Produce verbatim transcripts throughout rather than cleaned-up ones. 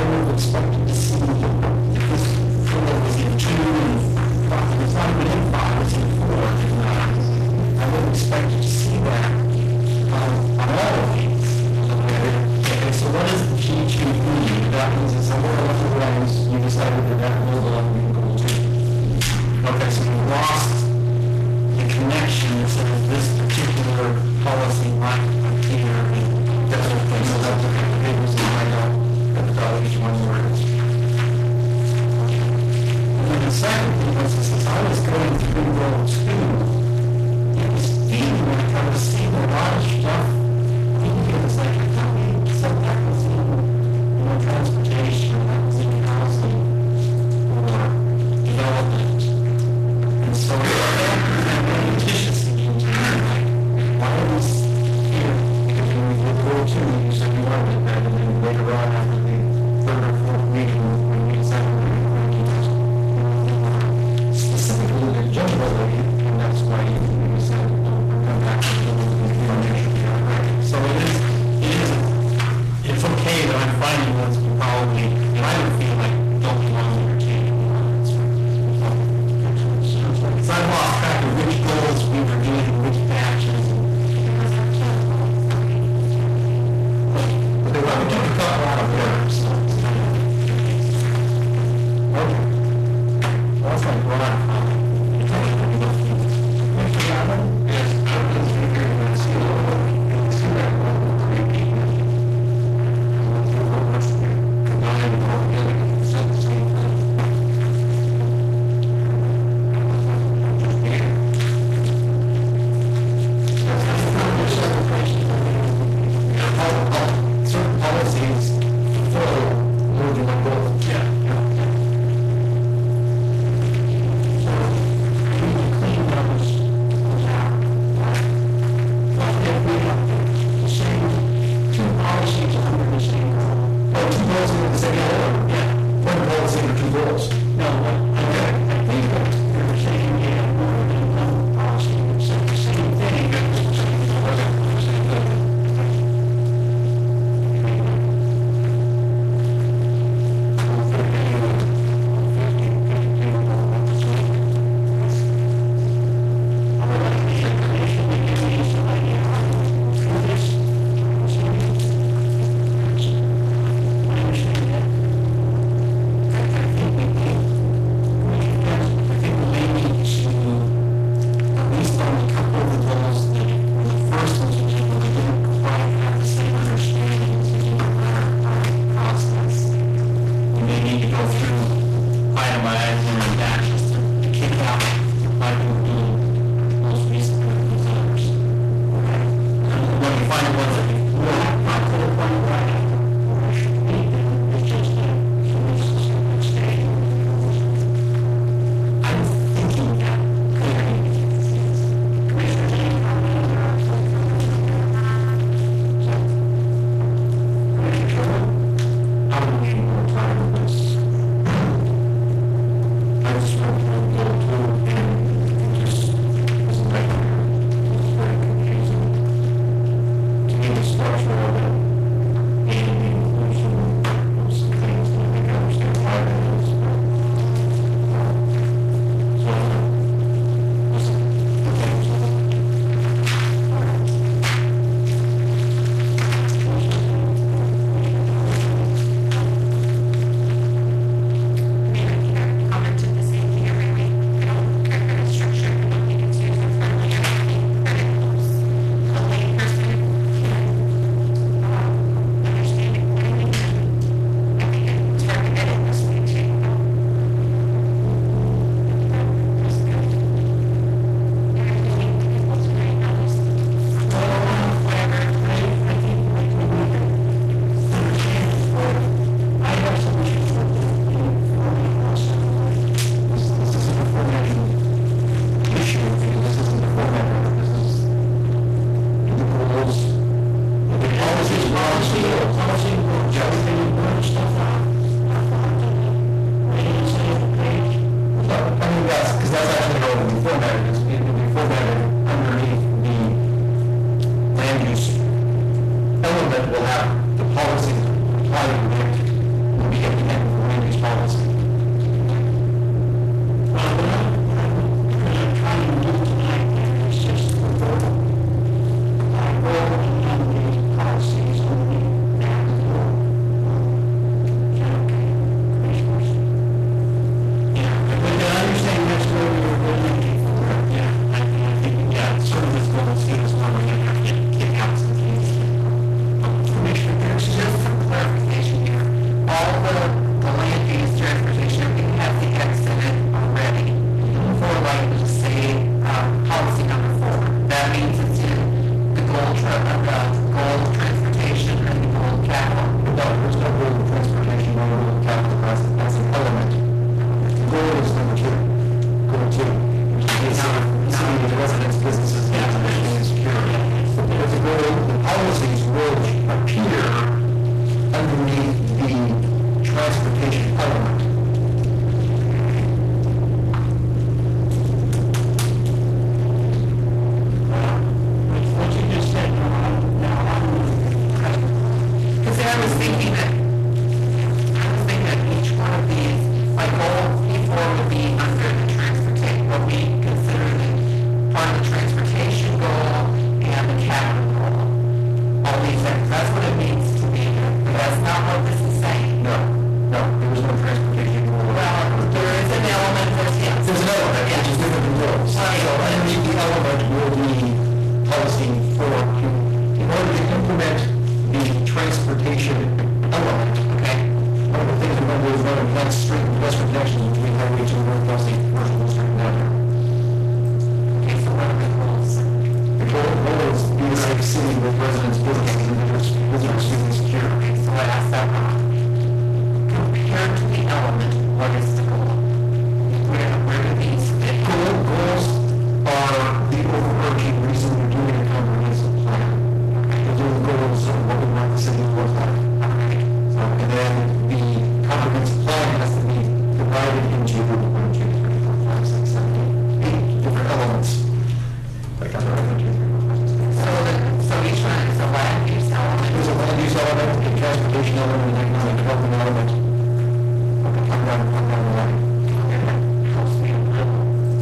would have expected to see if this floor was in two and five. It's not even in five, it's in four. And, uh, I would have expected to see that um, on all of these. Okay, okay, so what is the G two E? That means it's somewhere along the lines you decided that that will belong to goal two. Okay, so you lost the connection that says this particular policy might appear in different places. That's okay. Papers and I know at the top of each one word. And then the second thing was is as I was going through goal two, it was feeling like I was seeing a lot of stuff. I think it was like, I thought maybe some of that was in, you know, transportation, that was in housing or development. And so I got very titious thinking to me, like, why are we here? Because when we did goal two, you said you wanted it better, and then later on after the third or fourth meeting, when we decided we were going to use specifically the general rate, and that's why we said, oh, we're coming back to the information. So it is, it is, it's okay that I'm finding ones we probably, and I don't feel like don't belong in your team. So I lost track of which goals we were doing, which batches. But they were, we took a couple out of order, so it's kind of, okay. Well, that's like broad comment. Yes, I was figuring that see a little bit, see that level of creepy. Combined and all together, it's not the same thing. Certain policies fulfill more than one goal. Yeah. So we need to clean those out. Well, if we have the same two policies under the same goal. Oh, two goals under the same goal? Yeah. One policy under two goals. No, I think that you're saying you have more than one policy that says the same thing. will have the policies apply to the would be at the end of the land use policy. Well, what I'm, what I'm trying to do tonight is just to go, I go on these policies on the natural, county commissioners. Yeah, but I understand that's where we were going for. Yeah, I, I think, yeah, service goals, see this one, we're going to have to kick out some things. Commissioner, there's just some clarification here. All the, the land use transportation, everything has the X in it already. For like, just say, um, policy number four. That means it's in the goal, tra- uh, the goal of transportation and the goal of capital. No, there's no goal of transportation, no goal of capital, that's, that's an element. The goal is number two, goal two, which is basically city and residents, businesses, and information and security. But the goal, the policies will appear underneath the transportation element. What you just said, now I'm, now I'm, Because I was thinking that, I was thinking that each one of these, like goal P four would be under the transportation, what we consider the part of the transportation goal and the capital goal. All these things, that's what it means to me, but that's not what this is saying. No, no, there is no transportation goal. Well, there is an element that's, yes. There's an element, which is different than goals. So underneath the element will be policy for, in order to implement the transportation element, Okay, one of the things we're going to do is run a next street and pedestrian connections between Highway two and North Kelsey Commercial District down here. okay, so what are the goals? The goal, goal is be a safe city with residents, businesses, and visitors, visitors being secure. Okay, so I asked that wrong. Compared to the element, what is the goal? Where, where do these fit? Goal, goals are the overarching reason we're doing a comprehensive plan. Those are the goals of what we want the city to look like. So, and then the comprehensive plan has to be divided into one, two, three, four, five, six, seven, eight, eight different elements. Like I'm one, two, three, four, five, six, seven, So, the, so each one is a land use element. there's a land use element, a transportation element, and an economic development element. I'm down, I'm down the line. Helps me a little.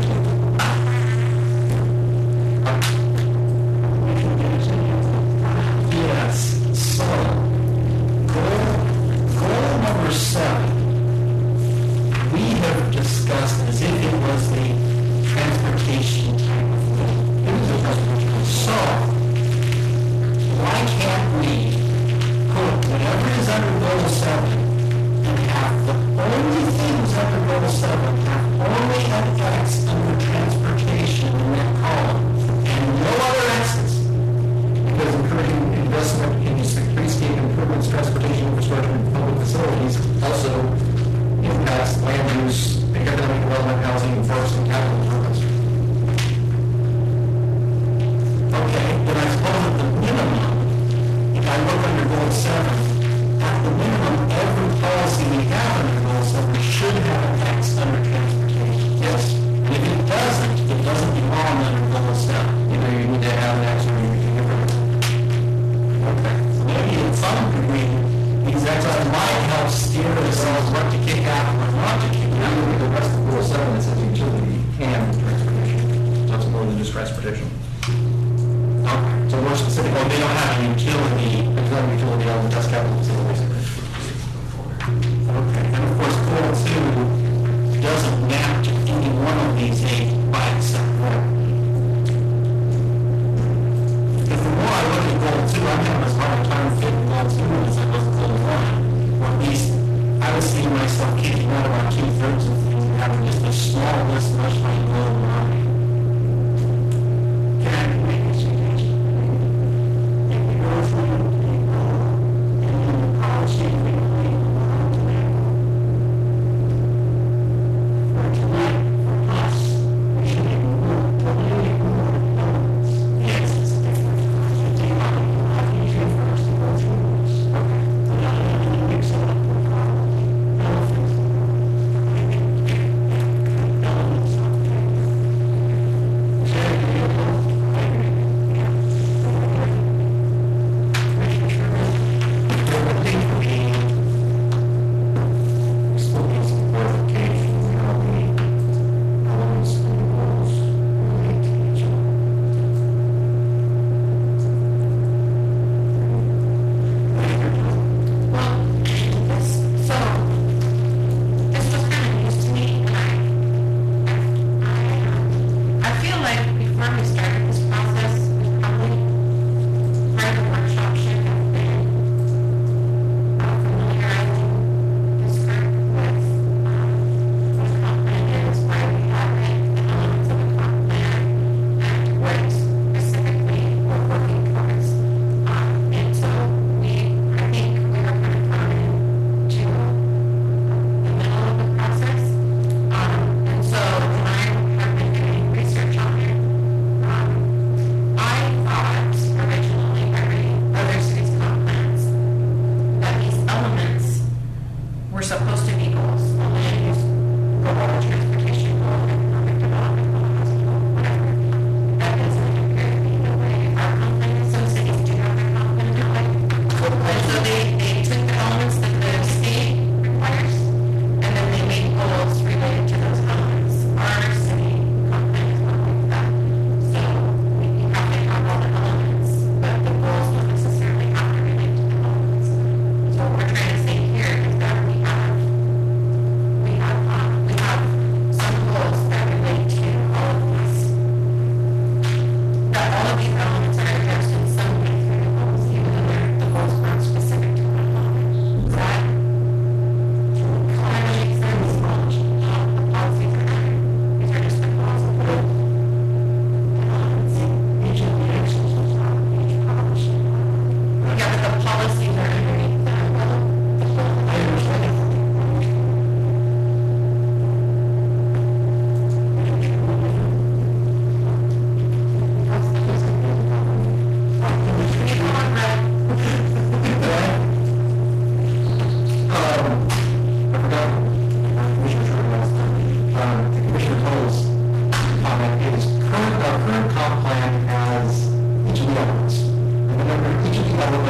Yes, so, goal, goal number seven, we have discussed as if it was the transportation type of thing. It is a transportation. So, why can't we put whatever is under goal seven and have the only things under goal seven have only effects under transportation in that column and no other X's? Because encouraging investment in streetscape improvements, transportation infrastructure, and public facilities also impacts land use, economic development, housing, and forest and capital improvements. Okay, but I suppose at the minimum, if I look under goal seven, at the minimum, every policy we have under goal seven should have an X under transportation. Yes. And if it doesn't, it doesn't belong under goal seven. You know, you need to have an X or you can get rid of it. Okay, so maybe in some degree, these X's might help steer us on what to kick out and what not to kick out. Look at the rest of goal seven, it says utility and transportation. So it's more than just transportation. Okay, so more specific, well, they don't have a utility, there's not a utility element, that's capital facilities. Okay, and of course, goal two doesn't map to any one of these eight by itself. Because the more I look at goal two, I'm having as hard a time fitting goal two as I was goal one. Or at least, I was seeing myself kicking out about two thirds of things and having just a small list much like goal one. can I make a suggestion? If we go through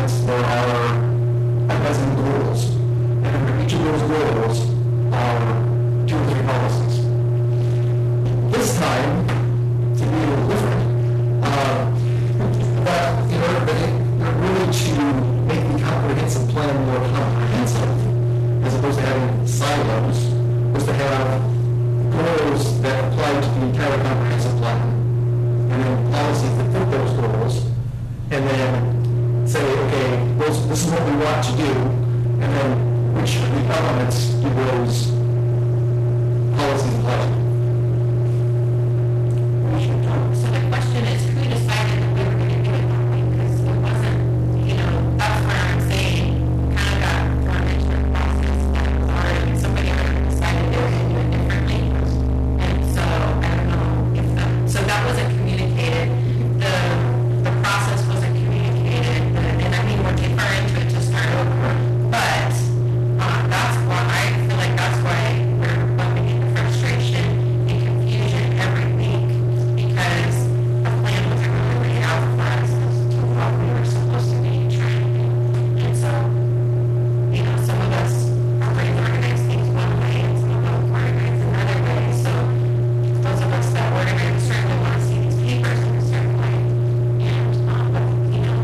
departments, there are a dozen goals. And under each of those goals are two or three policies. This time, to be a little different, uh, but in order, but it, really to make the comprehensive plan more comprehensive, as opposed to having silos, was to have goals that apply to the entire comprehensive plan, and then policies that fit those goals, and then say, okay, those, this is what we want to do, and then which of the elements do those policies apply to? So the question is, who decided that we were going to do it that way? Because it wasn't, you know, that's where I'm saying, kind of got thrown into a process that was already, somebody already decided they were going to do it differently. And so, I don't know if that, so that wasn't communicated. The, the process wasn't communicated. And I mean, we're deeper into it to start over. But uh, that's why, I feel like that's why we're bumping into frustration and confusion every week. Because the plan wasn't really laid out for us as to what we were supposed to be trying to do. And so, you know, some of us are going to organize things one way and some of us organize another way. So those of us that organize certainly want to see these papers in a certain way. And, um, but, you know,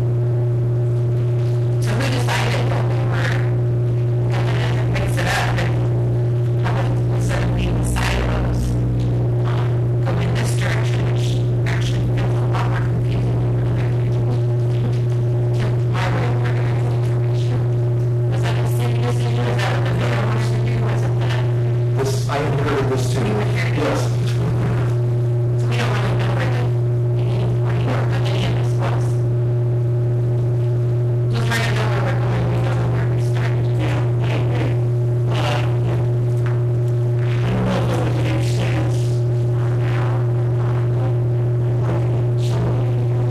so who decided that we were going to mix it up and have it, instead of being silos, um, go in this direction, which actually feels a lot more confusing than other my way of organizing information. Was that a city decision? Was that what the mayor wanted to do? Was it that? This, I inherited this too. You inherited it? Yes. So we don't really know where the beginning point of any of this was. Just trying to know where we're going. We don't know where we started. Yeah, I agree. Uh, I don't know if it would make sense on how, uh, somebody,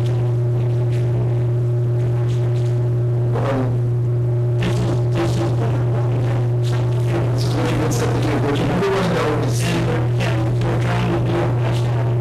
Um, this is, this is what we're something. this is what you said to do. What you really want to know is, Yeah, we're trying to do our best.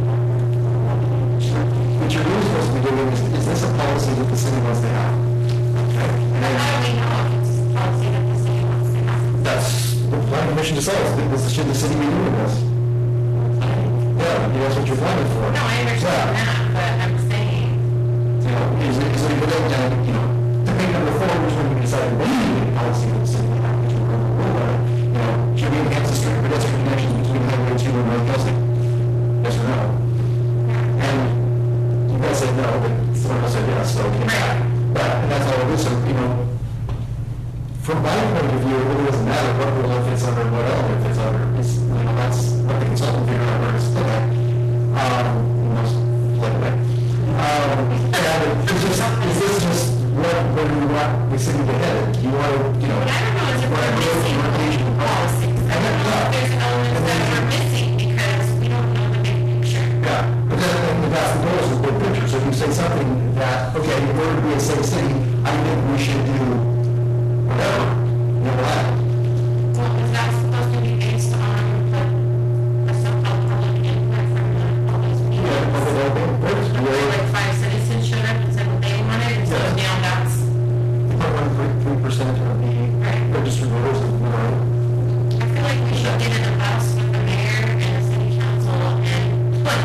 what you're really supposed to be doing is, is this a policy that the city wants to have? Okay? And But then how do we know if it's a policy that the city wants to have? that's what the planning commission decides. This, should the city be doing this? Yeah, that's what you're planning for. No, I understand Yeah. that, but I'm saying, You know, is it, is it a good idea, you know, depending number four, which one we decide we need a policy for the city, which we're going to rule on, you know, should we enhance the street pedestrian connections between Highway two and North Gilsey? Yes or no? And you guys said no, but someone else said yes, so, okay. Right. But, and that's all it is, so, you know, from my point of view, it really doesn't matter what rule it fits under, what element it fits under, it's, you know, that's what the consultant figured out where to stick it. Um, most likely. Um, and is this, is this just what, where do you want the city to head? Do you want to, you know? but I don't know if we're missing the policies. I don't know if there's elements that we're missing because we don't know the big picture. Yeah, but then, and that's the goal is the big picture. So if you say something that, okay, in order to be a safe city, I think we should do whatever, you know, what? Well, is that supposed to be based on the, the so-called public input from the, all those Yeah, meetings? okay, okay, great. Where like five citizens showed up and said what they wanted, and so Yes. now that's, One point three percent of the Right. registered voters is minority. I feel like we should get in a bus with the mayor and the city council and put,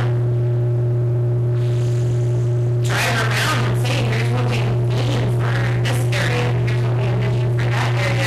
drive around and say, here's what we envision for this area, here's what we envision for that area,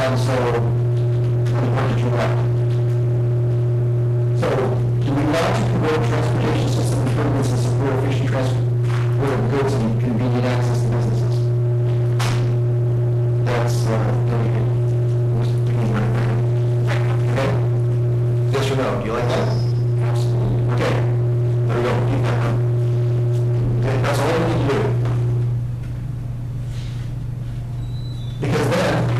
done so on the part that you left. So, do we want to promote transportation system improvements and support efficient transport of goods and convenient access to businesses? That's, uh, very good. Okay? Yes or no? Do you like that? Absolutely. Okay. There we go. Keep that one. Okay, that's all we need to do. Because then,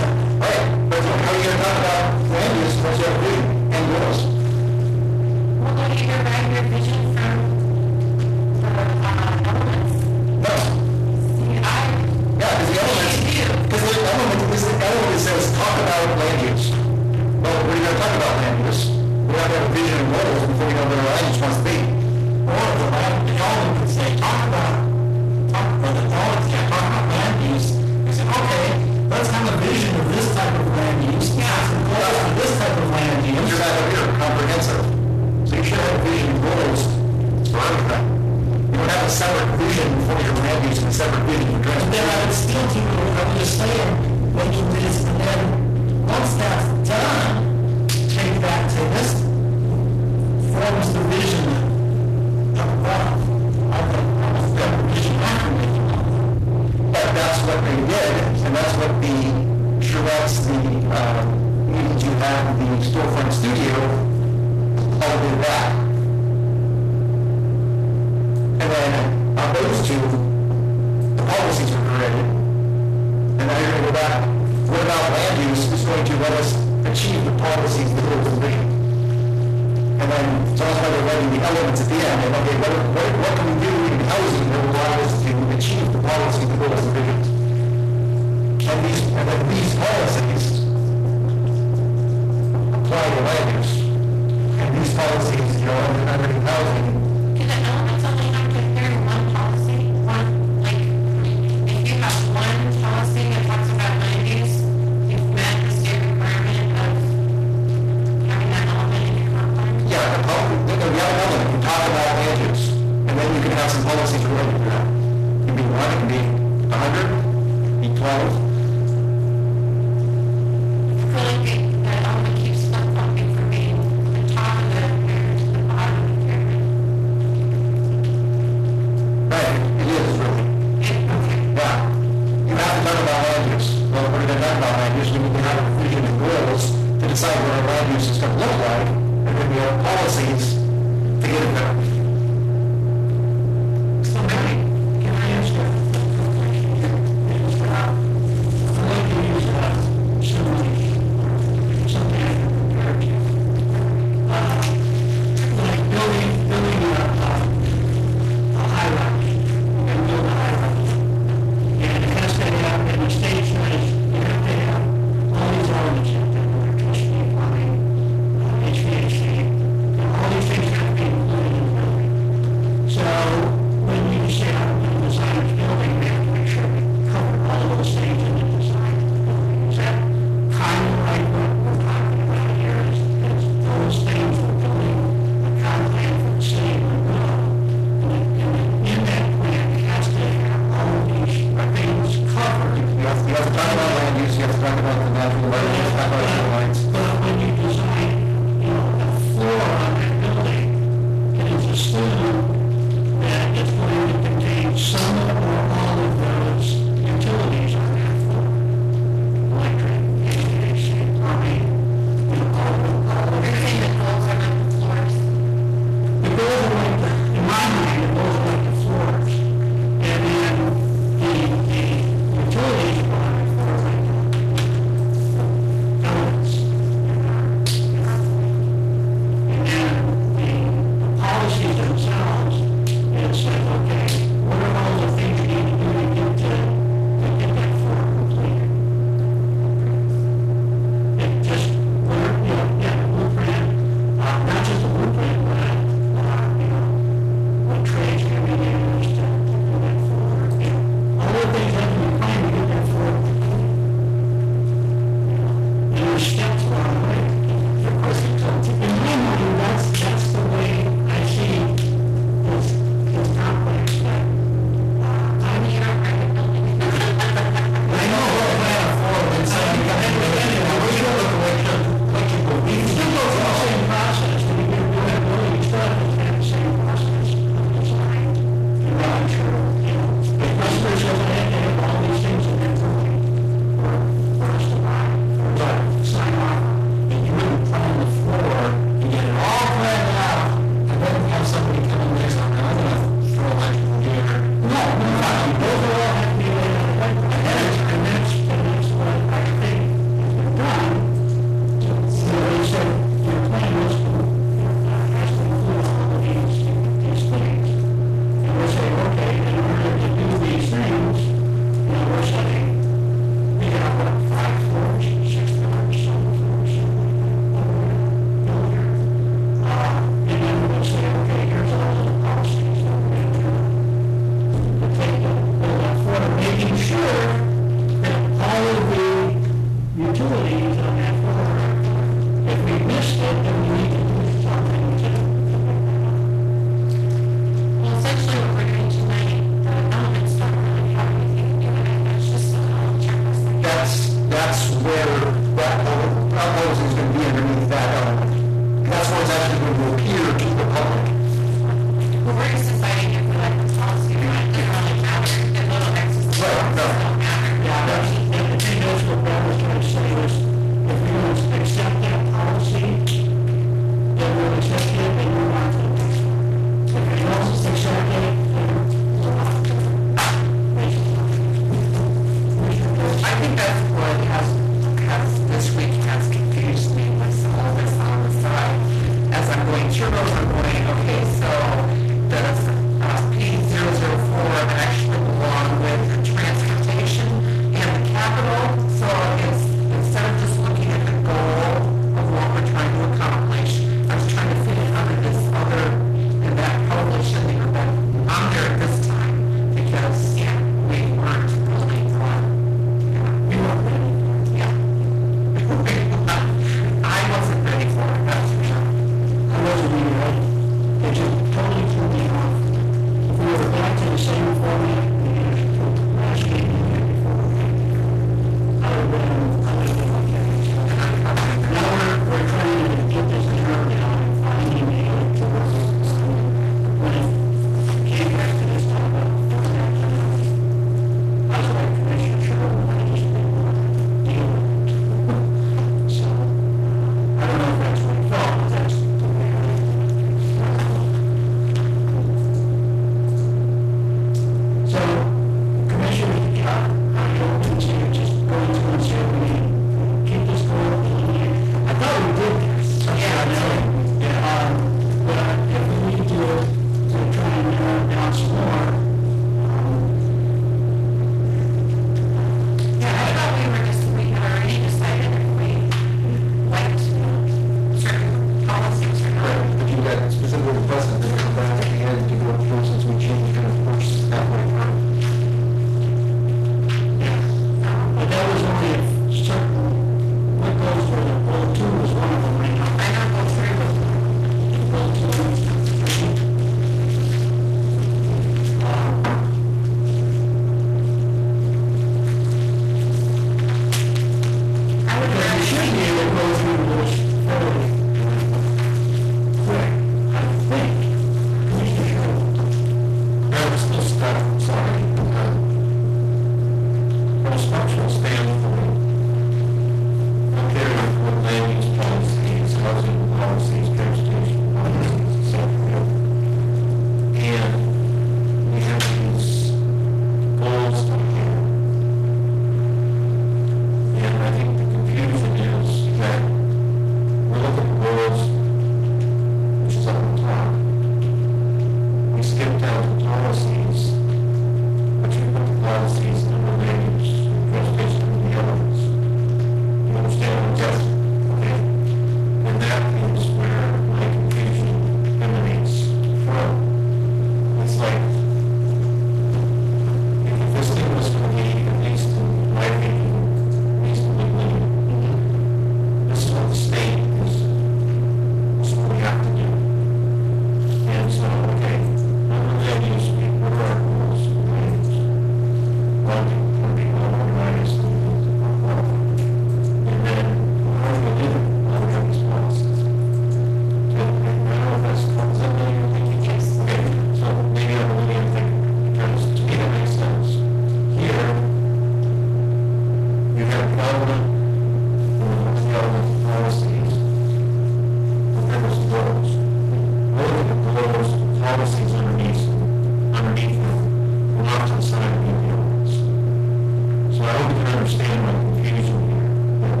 understand my confusion here.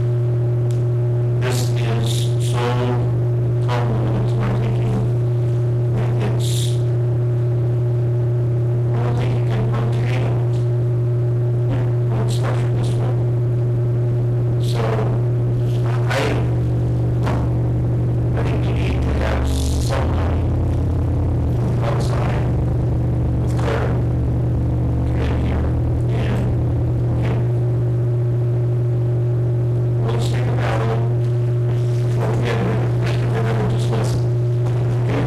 This is so convoluted to my thinking that it's, I don't think you can untangle it when it's structured this way. So, I, I think you need to have somebody outside with clarity come in here and, okay, we'll just think about it. We'll get it, and then we'll just listen. Okay?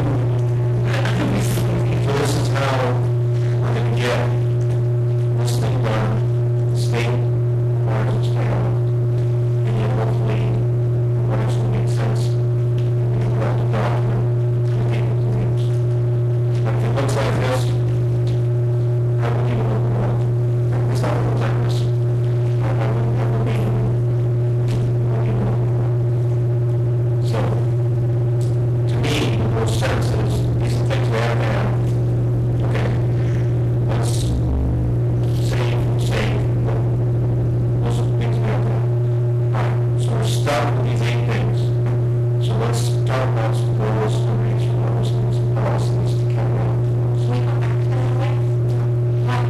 So this is how we're going to get this thing done, the state requires us to have it, and then hopefully what actually makes sense. We can write the document and get it to use. But if it looks like this, I believe it will work. It's not going to look like this. I wouldn't have a meeting. So, to me, the most sense is, these are things we have to have. Okay, let's save, save, those are the things we have to have. Alright, so we're stuck with these eight things. So let's talk about some goals and reach goals and some policies to carry out. Can we go back to that way? What?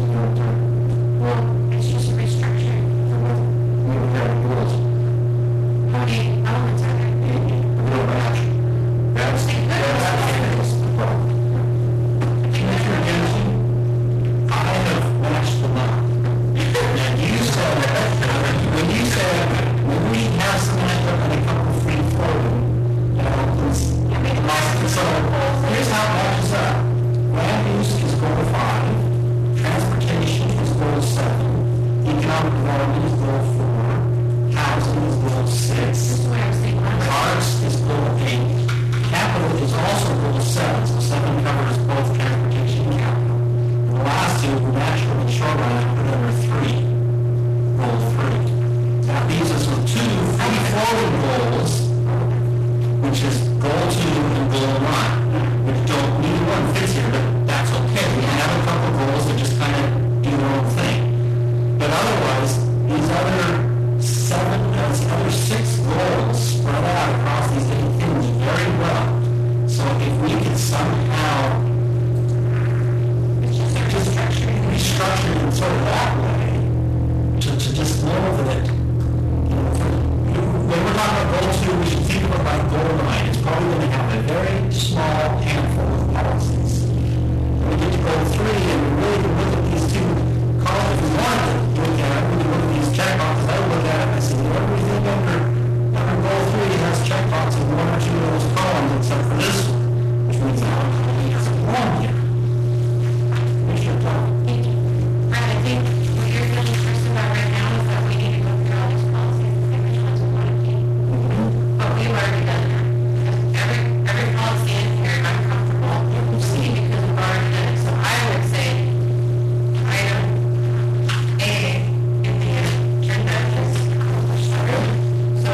Well, it's just a restructuring. We would have goals. How many elements are there? We don't match. That's, that's, that's the problem. Commissioner Dempsey, I have matched them up. And you said, when you said, when we have some extra and a couple free floating, you know, please, so here's how it matches up. Land use is goal five, transportation is goal seven, economic development is goal four, housing is goal six, This is what I'm saying. arts is goal eight, capital is also goal seven, so seven covers both transportation and capital. And the last two, natural and shoreline, I put under three, goal three. That leaves us with two free flowing goals, which is goal two and goal one, which don't, neither one fits here, but that's okay. We have a couple goals that just kind of do their own thing. But otherwise, these other seven, uh, these other six goals spread out across these eight things very well. So if we could somehow It's just a restructuring. restructure it sort of that way, to, to just know that, you know, when we're talking about goal two, we should think about like goal nine. It's probably going to have a very small handful of policies. When we get to goal three, and we really can look at these two columns, if we wanted to look at it, we can look at these check boxes. I would look at it and I say, what do we think under, under goal three has check boxes in one or two of those columns, except for this one, which means now it has a one here. What's your thought? Thank you. Right, I think what you're feeling stressed about right now is that we need to go through all these policies and say which ones we want to keep. But we've already done that. Every, every policy in here, I'm comfortable seeing because we've already done it. So I would say item A in the agenda is accomplished already. So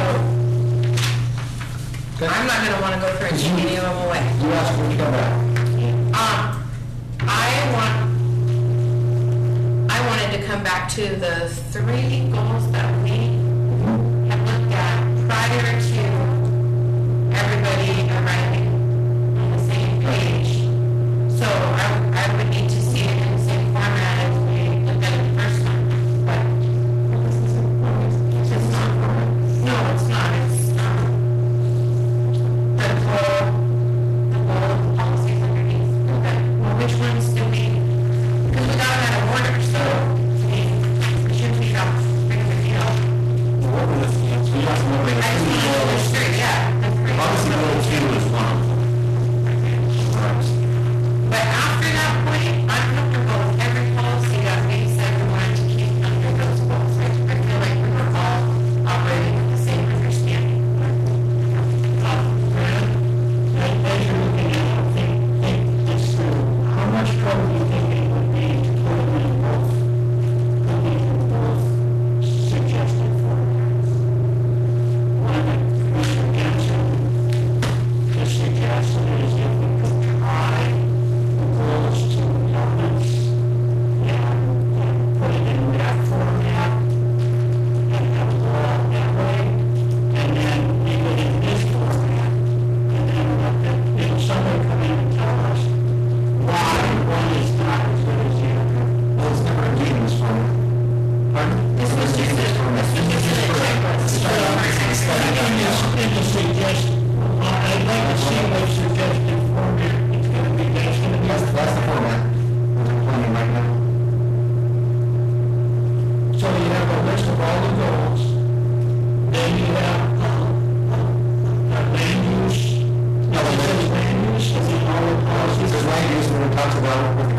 I'm not gonna wanna go through and take any of them away. You asked when you come back. Um, I want, I wanted to come back to the three goals that we have looked at prior to everybody arriving on the same page. So I, I would need to see it in the same format as we looked at it the first time, but it's just not, no, it's not, it's, um, the goal, the goal of the policies underneath. Okay, well, which ones do we, because we got them out of order, so, I mean, we shouldn't be out, big of a deal. What were the, so you asked what were the I just three want to goals? illustrate, yeah, the three. Obviously, goal two is one of them. Right. But after that point, I'm comfortable with every policy that we said we wanted to keep under those goals. I, I feel like we were all operating with the same understanding. Uh, Brad, as as you're looking at it, think, think this through. How much trouble do you think it would be to put them in both, put them in both suggested formats? One that Commissioner Ganson just suggested is if we could try the goals to elements and, and put it in that format,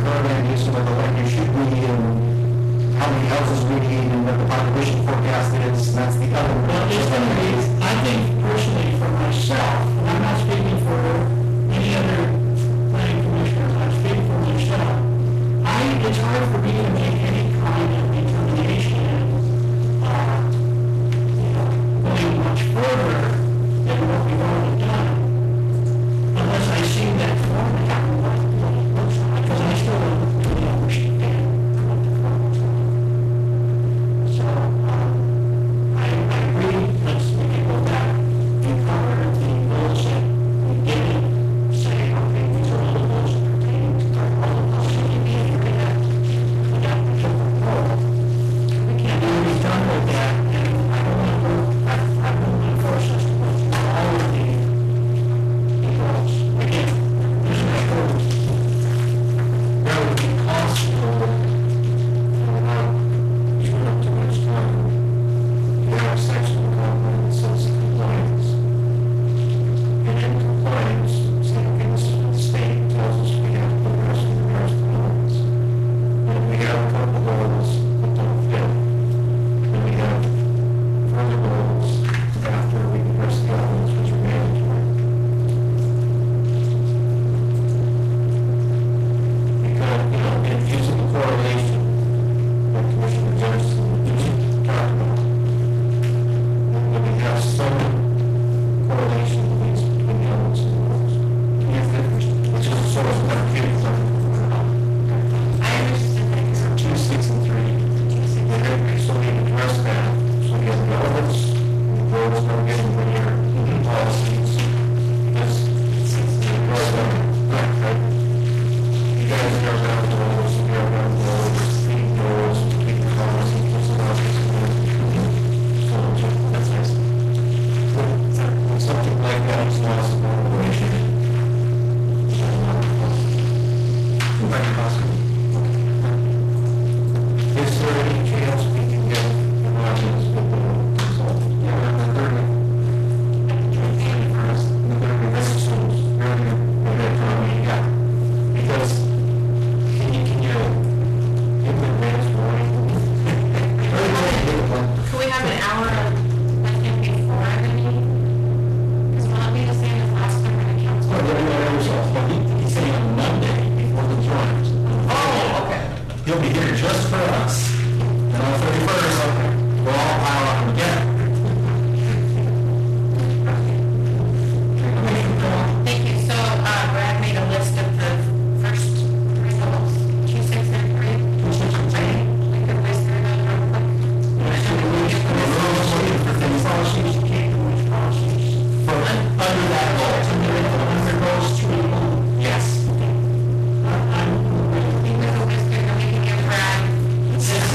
current land use, and what the land use should be, and how many houses we need, and what the population forecast is, and that's the other. Well, it's going to be, I think personally for myself, and I'm not speaking for any other planning commissioners, I'm speaking for myself. I, it's hard for me to make any kind of determination, uh, you know, going much further than what we've already done, unless I see that format and what, what it looks like, because I still don't really understand what the format's like. So, um, I, I agree, let's, we can go back and cover the goals that we did, say, okay, these are all the goals that pertain to all the policy, we can look at that, look at the different goal. We can't do any done with that, and I don't want to, I, I don't want to force us to go through all of the, the goals. Again, there's no goals. That would be possible, without chewing up too much time. You have a section of government that says compliance. And in compliance, say, okay, this is what the state tells us we have to put the rest of the rest of the elements. And we have a couple goals that don't fit. And we have further goals after we address the elements which are mandatory. Because, you know, in using the correlation that Commissioner Jefferson talked about, when we have some correlation at least between the elements and the goals. Which is a source of confusion. I understand that. These are two, six, and three. Okay, so we address that. So we have the elements, the goals don't get linear policies. This, the goals don't, right, right? You guys are about the goals, you are about the goals, meeting goals, keeping policy, keeping policy. So, that's nice. Something like that is lost in correlation. Right, awesome. Is there any chance we can get an audience with the consultant? Yeah, on the thirtieth. First, the thirtieth, this is very good. Okay, Tommy, yeah. Because, can you, can you give the advance warning? Can we have an hour of, like, in before the meeting? Because will it be the same as last time for the council? Well, there there was a- well, he- he's saying on Monday before the joint. Oh, okay. He'll be here just for us. And on the thirty-first, we'll all pile up again. Thank you. So, uh, Brad made a list of the first three goals, two, six, and three. Two, six, and three. We could whiz through those real quick. For things policies, you can't do which policies. For, under that goal. Under those three goals. Yes. We could whiz through them. We can give Brad. This is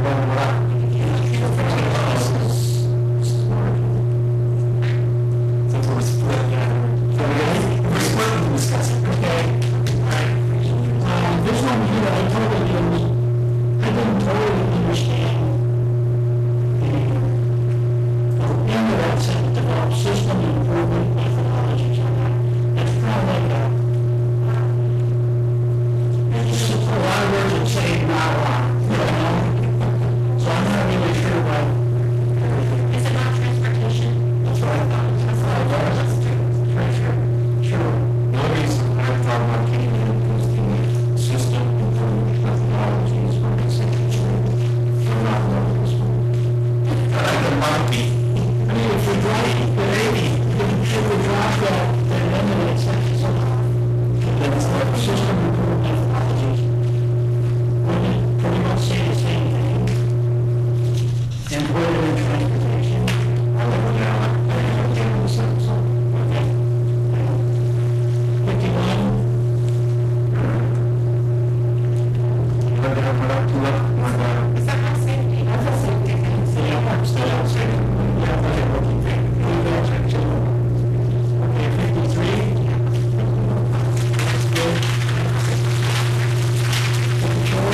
going what up. Since we're split, yeah. So we're, we're splitting the discussion. Okay. Um, this one here, I totally didn't, I didn't totally understand the, the end of that sentence, develop system improvement methodologies on that. That's kind of like a, it's just a lot of words that say not a lot, you know? So I'm not really sure what, Is it not transportation? that's what I thought. That's what I thought. That's true. Sure, sure, sure. The only reason I thought about keeping it was the system improvement methodologies for execution. I'm not loving this one. I like the monkey. I mean, if we drop, the maybe, if we drop that, then eliminate section somehow, then it's like system improvement methodologies. Wouldn't it pretty much say the same thing? Employment and transportation. I like it now. I think I'm getting the same, so. Okay. Fifty-one, Went down, went up, two up, went down. Is that not safety? That's a safety thing. Yeah, I'm still on second. Yeah, I think we're okay. Yeah, check, check. okay, fifty-three. That's good. Fifty-four,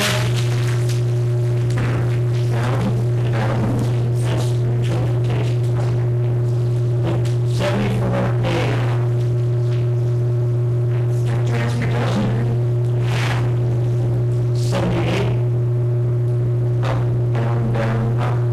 Down, down. that's transportation. Seventy-four, A. Transportation. Seventy-eight, Up, down, down, up.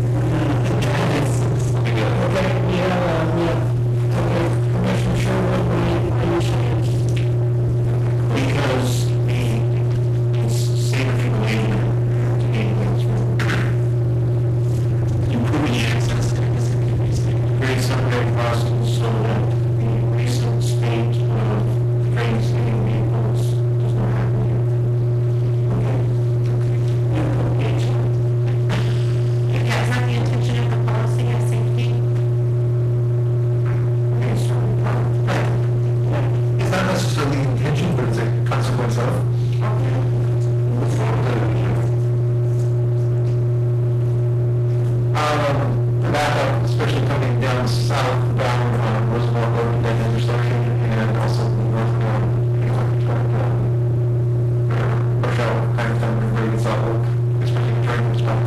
Okay, okay, we have, uh, we have, okay, Commissioner Sherwood, what do you, what do you say? because the, it's safer for the labor to gain things from improving access to this community. Create secondary parcels so that the recent state of trains and vehicles does not happen here. Okay. Yeah, is that the intention of the policy of safety? Okay, so, uh, it's not necessarily the intention, but it's a consequence of. Um, the backup, especially coming down south, down uh, Roosevelt Road, that intersection, and also northbound, you know, toward, uh, rush hour kind of time, where it's all, especially in turn spot.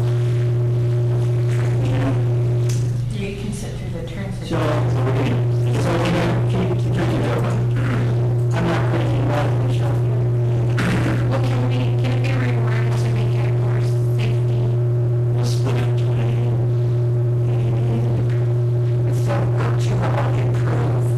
You can sit through the turn So, signal. So we can, so we're gonna keep, keep that one. I'm not crazy about it myself. Well, can we, can it be reworded to make it more safety? we'll split it between So, what you want to improve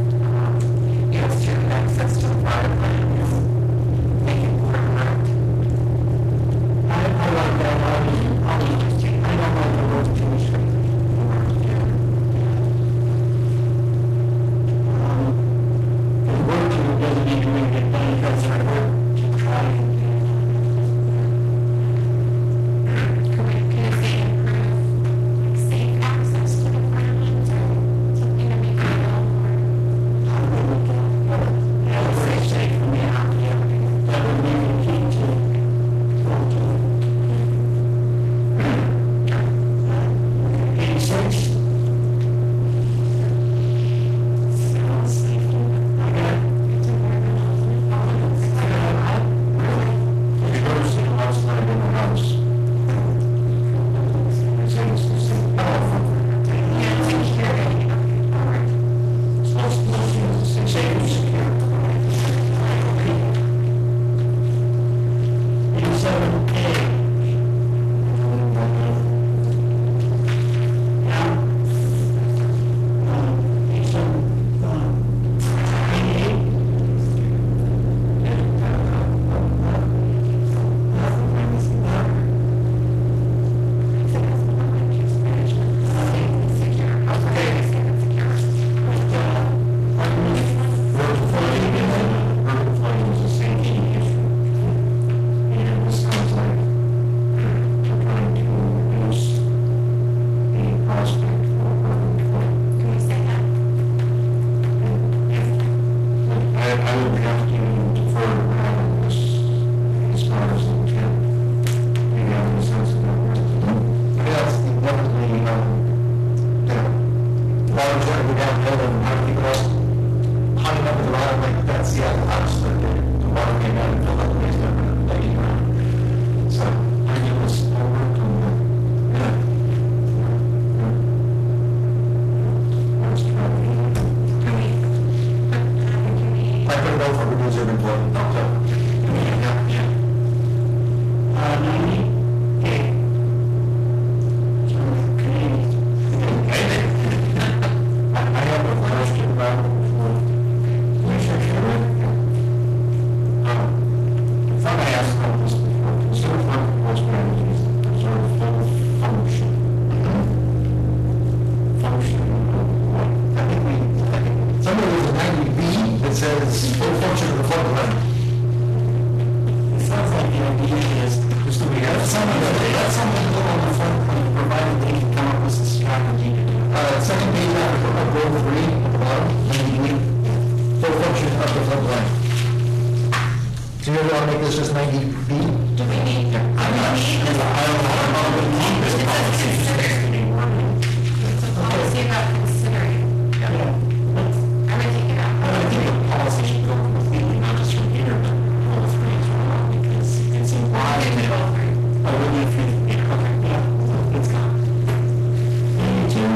this just ninety B? Do we need, do I'm we not need sure. this? I don't know. I don't know. It says consider. It's a policy about considering. Yeah, let's, I would take it out. I think the policy should go completely, not just from here, but all three as well, because it's implied Take it that. over. Oh, really, if you, yeah, okay, yeah, it's gone. ninety-two,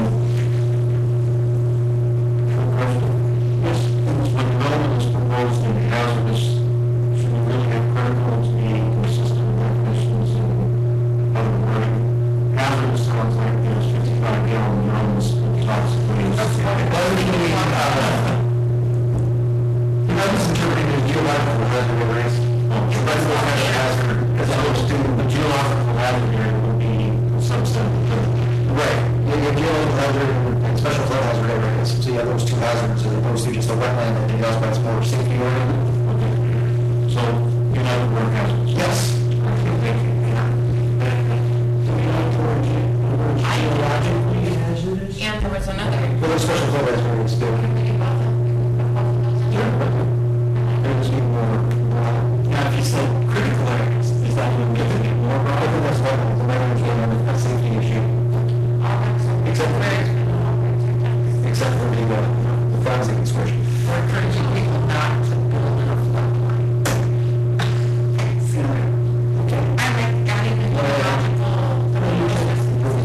Question? yes, When development is proposed in hazardous, should we really have criticals being consistent with definitions and other wording? Hazardous sounds like there's fifty-five gallon drums of toxic waste. Why would you need, uh, you know, this interpreting as geological hazard areas? That's not a hazard, as opposed to the geological hazard area would be a subset of the. Right, you have geological hazard and special flood hazard areas, so you have those two hazards as opposed to just a wetland and anything else, but it's more safety oriented. Okay. So, you know, the word hazards. Yes. Okay, thank you. do we like the word ge- the word geologically hazardous? And there was another. Well, there's special flood hazard areas too. We can both of- both of those in there. There's even more, uh, now if you said critical areas, is that even giving it more I broad? think that's wetlands, and wetlands are a safety issue, All that's- Except for- Where it's been all protected. except for the, uh, the forensic inspection. We're encouraging people not to build in a floodplain. I like adding the geological.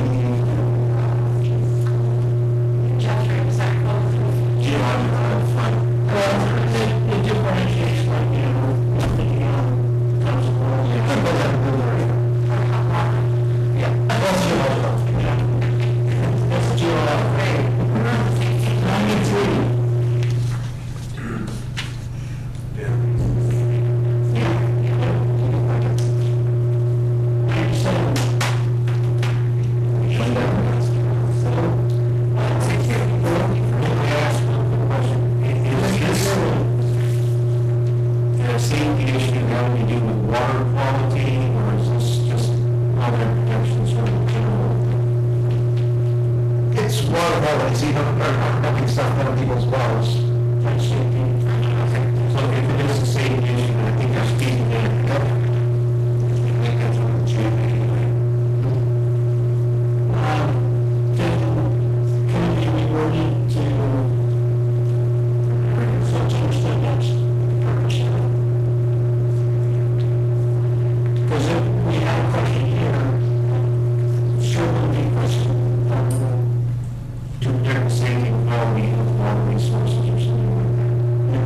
Jeffrey, was that close? Geological flood. Well, it, it differentiates like, you know, the, um, comes along. Yeah, but that's a good area. Yeah, that's geological. Yeah. That's geological. Ninety-three. Ninety-seven. The safety issue having to do with water quality, or is this just other protections from the general? It's water quality, so you don't, are dumping stuff down people's wells. Like safety? Okay. So if it is a safety issue, I think there's people there. I think that's what it's doing anyway. Um, can, can it be reworded to, so it's understood that's the purpose of it? Because if we have a question here, sure will be a question down the road. To protect the safety and quality of water resources or something like that. Yeah.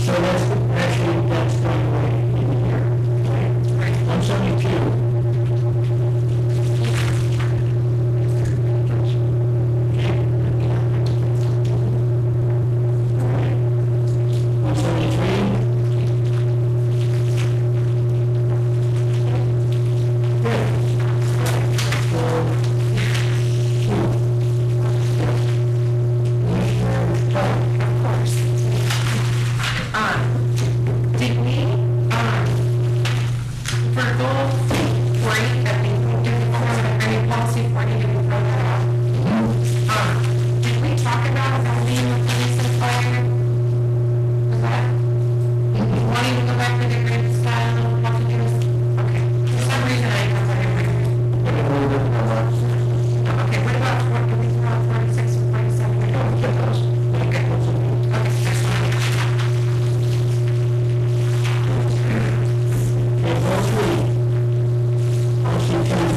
So that's, actually, that's going away in here, right? One seventy-two. One seventy-three. Good. So, Of course. Um, did we, um, for goal three, that we, did we, I mean, policy forty, did we throw that out? Um, did we talk about having the police and fire? Was that, wanting to go back to the grid style, what to do this? Okay, for some reason I don't remember. Okay, what about, what, did we throw out forty-six and forty-seven? Okay, okay, that's fine. Okay, goal three. Policy two.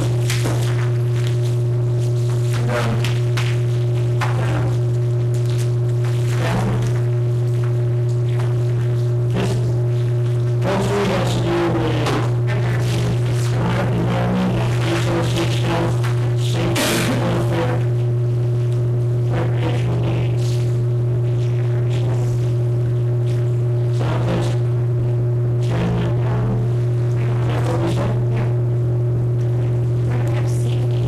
This, goal three has to do with smart environment, resources, health, safety, welfare, recreational needs. Southwest, Chinatown, is that what we said? Have safety.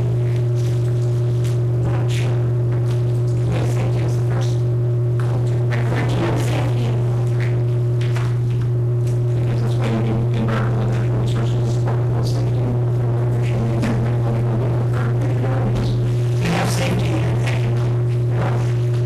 Not sure. Yeah, safety was the first. Recreational safety and welfare. Because that's why you need environmental and natural resources, support safety, recreational needs, and medical needs. We have safety and economic growth.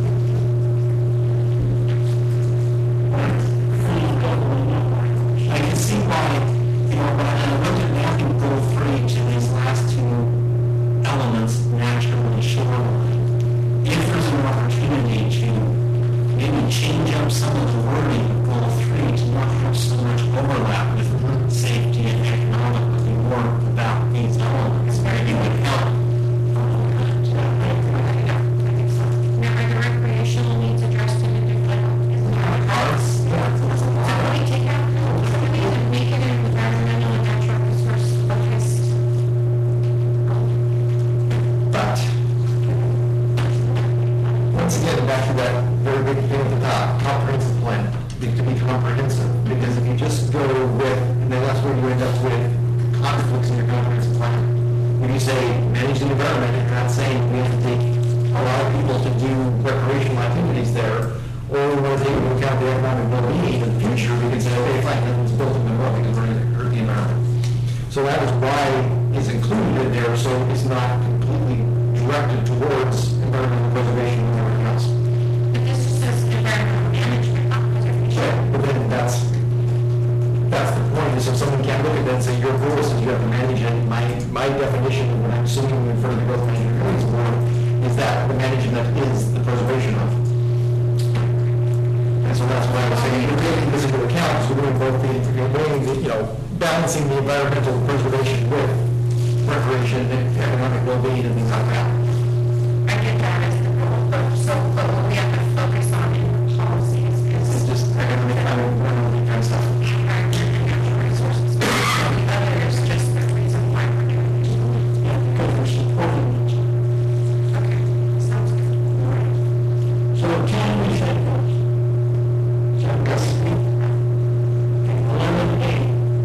I can see why, you know, when I looked at mapping goal three to these last two elements, natural and shoreline, if there's an opportunity to maybe change up some of the wording of goal three to not have so much overlap with safety and economic, but be more about these elements, maybe would help. Now, are the recreational needs addressed in a different parts? Yeah. So can we take out, can we even make it an environmental and natural resource focused? But, once again, back to that very big thing at the top, comprehensive plan, to be- to be comprehensive, because if you just go with, and then that's where you end up with conflicts in your comprehensive plan. If you say manage the environment, you're not saying we have to take, allow people to do recreational activities there, or we're taking into account the economic well-being in the future, we can say, okay, fine, then it's built in the world because we're going to hurt the environment. So that is why it's included in there, so it's not completely directed towards environmental preservation and everything else. But this just says environmental management, not preservation. But then that's, that's the point, is if someone can't look at that and say, your goal is you have to manage it, my, my definition of what I'm assuming in front of the growth management committee's board is that the management is the preservation of. And so that's why I was saying, you're taking this into account, because we're doing both the, you're doing the, you know, balancing the environmental preservation with recreation and economic well-being and things like that. I get that as the goal, but so, but what we have to focus on in policies It's is just economic, I don't, I don't think kind of stuff. environment and natural resources. The other is just the reason why we're doing it. Yeah, because we're supporting it. Okay, sounds good. So ten we said was. So that's eleven A.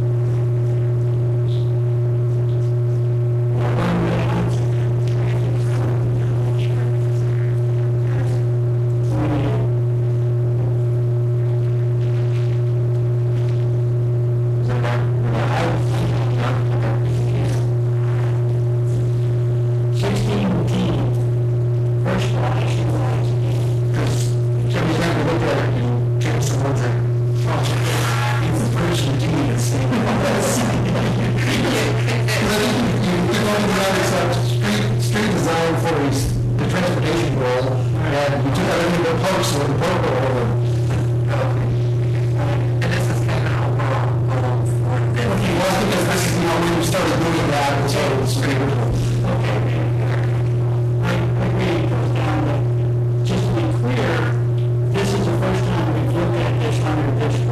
Sixteen D, first flash was. Because somebody's going to look at it and change some words that, oh, it's the person to me that's saying, oh, that's But you, you're going around this uh, street, street design for these, the transportation goal, and you took out any of the parks or the park or And this is kind of overall goal for the. Okay, well, because this is, you know, when you started doing that, and so it's pretty good. Okay, I agree, it goes down, but just to be clear, this is the first time we've looked at this under this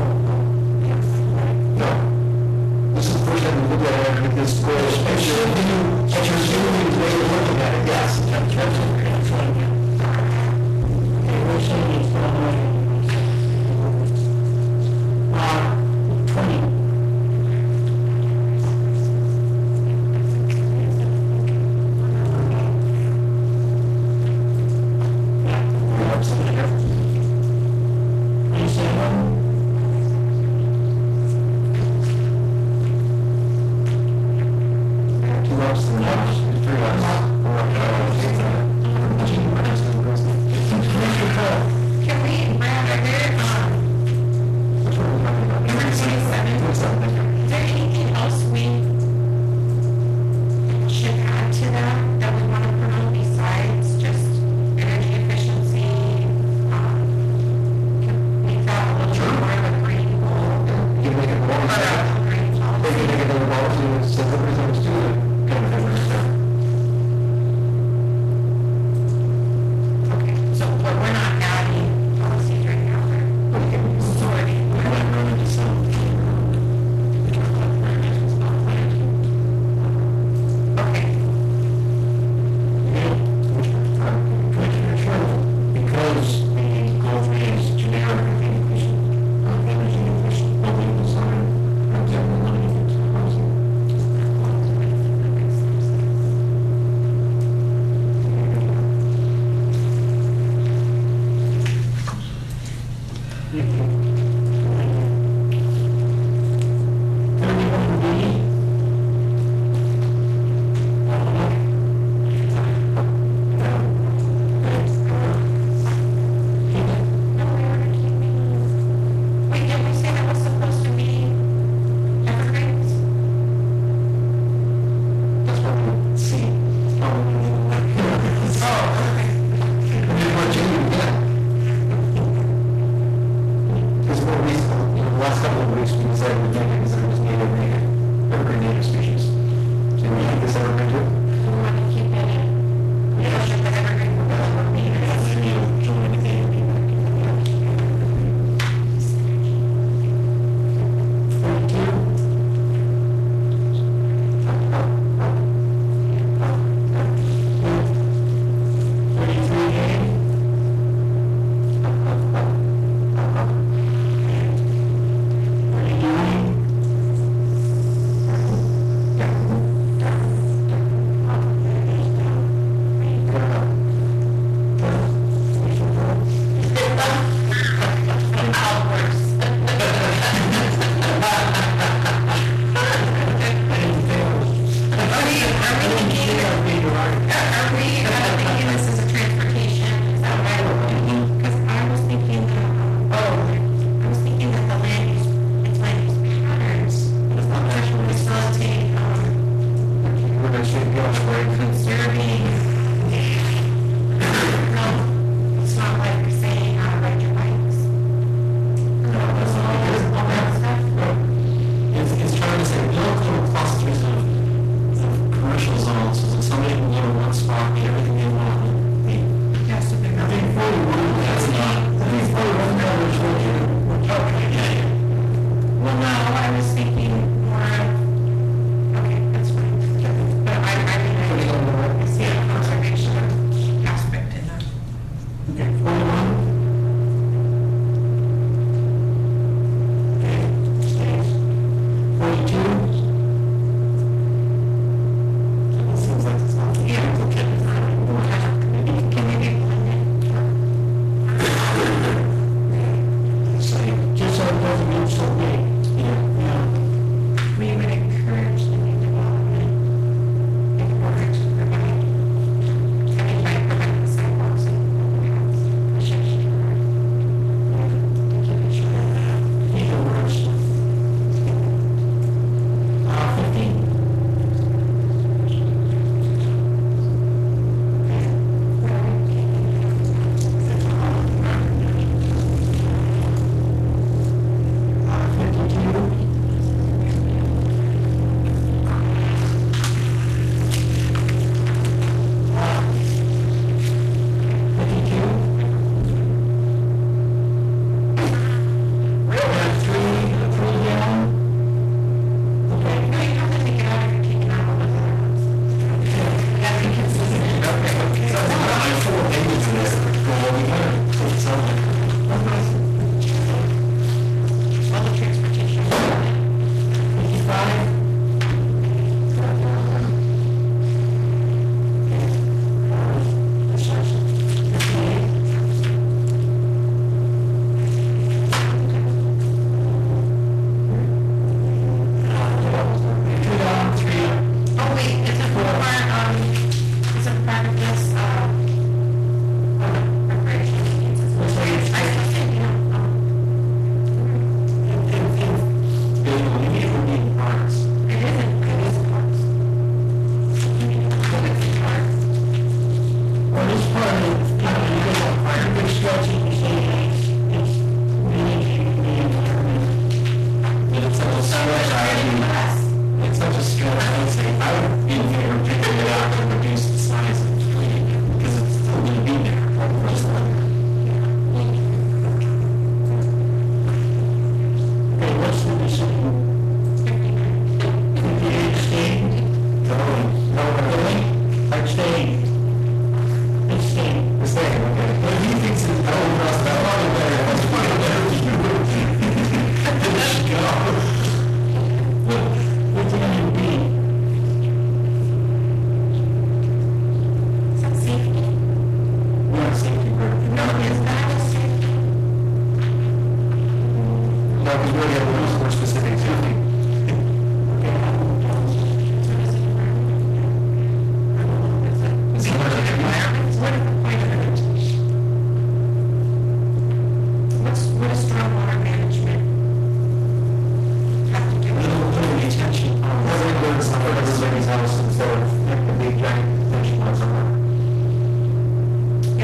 last couple of weeks, we decided to make it because it was native, native, evergreen native species. So we keep this evergreen too? We want to keep it in. Yeah, sure, but evergreen will go for me.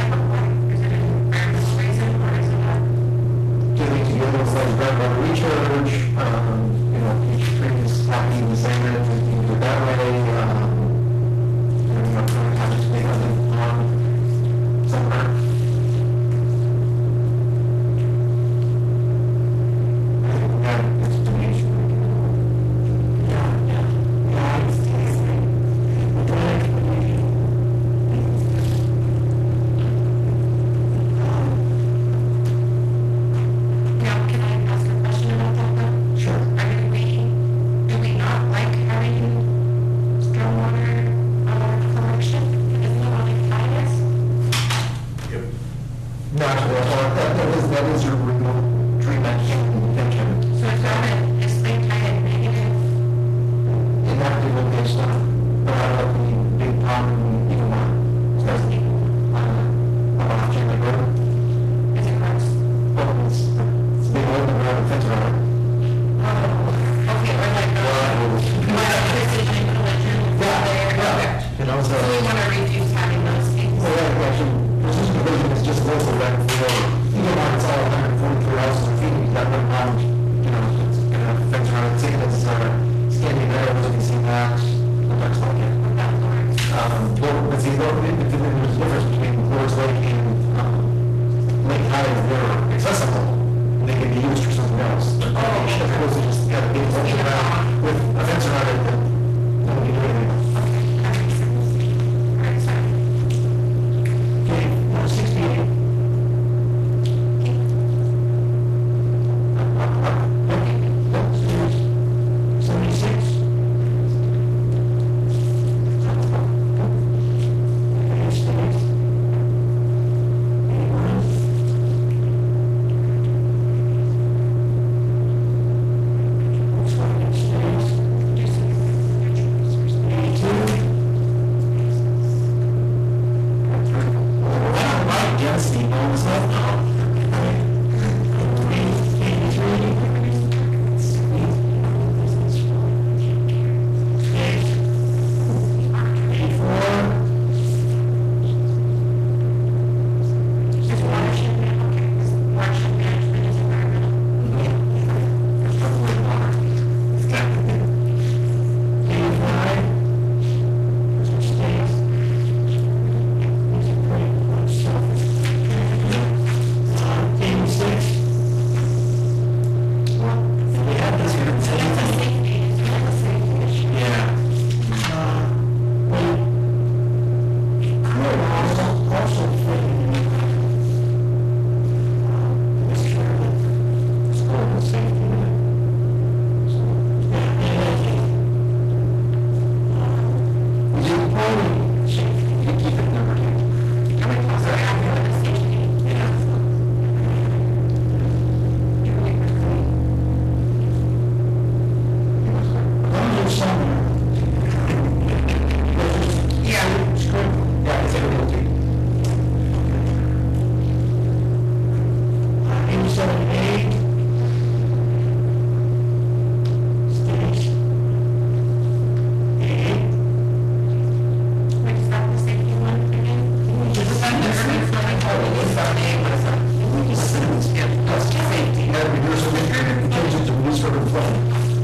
Red Road Reach or coverage, um, you know, each tree is happy in the same way, we can do it that way, um, you know, kind of just make other, um, somewhere. I think we have explanation. Yeah, yeah, yeah, I understand. With that explanation. Um, Now, can I ask a question about that though? Sure. I mean, we, do we not like having stormwater, uh, collection? Isn't that what it is? Naturally, that's all, that, that is, that is your original treatment intention. So it's not a, it's like kind of negative. In that particular case, not, but I like the big problem even more. Because, uh, I'm off Chamber Road, Is it gross? well, it's, it's a big open road, and fence around it. Oh, okay, or like, uh, like precision collision there. You know, so. So we want to reduce having those things. Well, yeah, actually, precision division is just local, right, for, even when it's all one hundred forty-three houses and feet, you've got no problem, you know, it's gonna have a fence around it, taking this, uh, standing there, you can see that, it looks like it. Um, well, but see, well, it- it- there's a difference between Lord's Lake and, um, Lake Hive, they're accessible, and they can be used for something else. But Oh, okay. as opposed to just kind of being left around with a fence around it, that nobody do anything. Okay, that makes sense. All right, sorry. Okay, uh, sixty-eight. Seventy-six. Okay, stays. Eighty-one. Looks like it stays. Eighty-two. I don't like density bonus, I don't. Is watershed, ma- okay, is watershed management is environmental. We have this here, So that's a safety, it's a safety issue. yeah. We do, you can keep it number two. I would also add the safety. Yeah, it's good. Yeah, it's everything too. Eighty-seven A. Stays. Eighty-eight. Wait, is that the safety one again? Is that the urban flooding? Yeah, reduce it, change it to reduce urban flooding.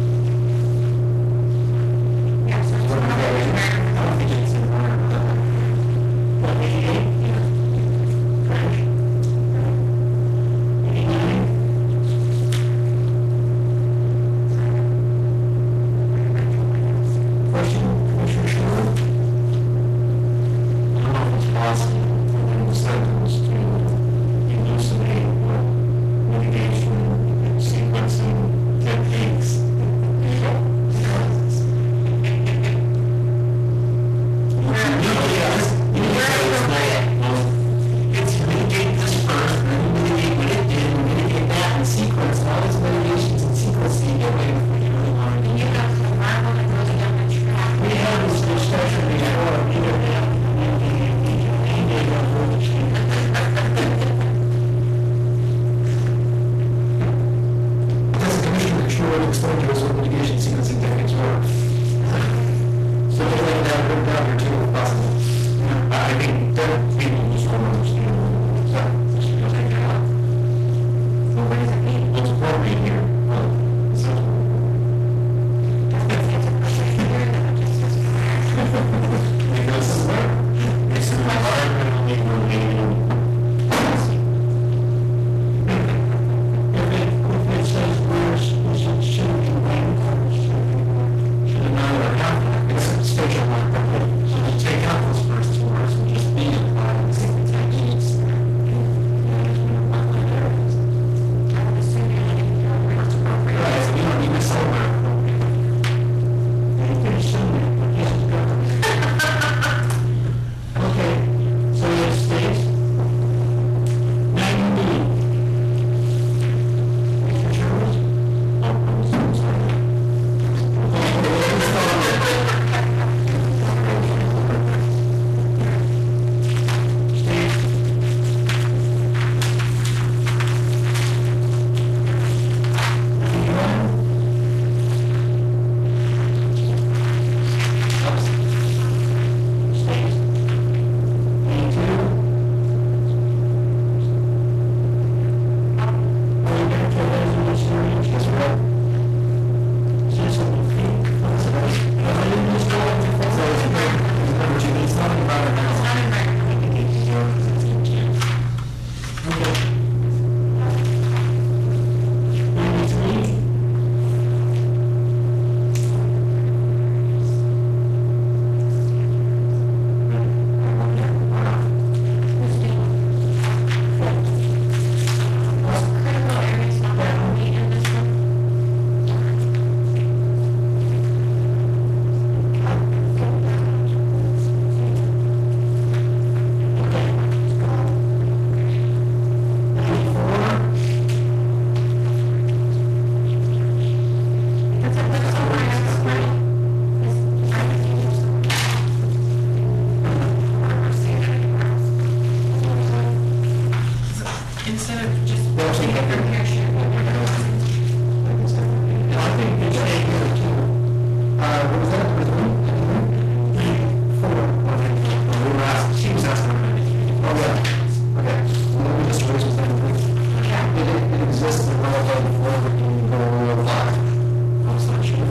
Yeah, so it's What do you not got? environmental. I don't think it's environmental. What, eighty-eight? Correct. Eighty-nine. Question, Commissioner Schuler? I don't know if it's possible for the sentence to elucidate what mitigation and sequencing techniques. It's mitigate this first, then mitigate what it did, and mitigate that, and sequence all these mitigations and sequencing, get away with what you really want to do. You have some marble that goes down the track. We had this discussion before, either that, and the, the, As a commissioner, sure, explain to us what mitigation sequencing techniques work. So we'll lay that written down here too, if possible. I think that people just don't understand. So, just take it out. So what does it mean? What's appropriate here? Well, That's a, that's a high ask, right? It's trying to teach us. Or see it anywhere else. So instead of just Well, taking it from here, shoot what we're doing. And I think it's a here too. Uh, what was that? Was it me? Four. Okay. Uh, we were asked, she was asking. Oh, yeah. Okay. Well, let me just raise this thing, please. Yeah. It, it exists in the level before we can go to five. I was not sure.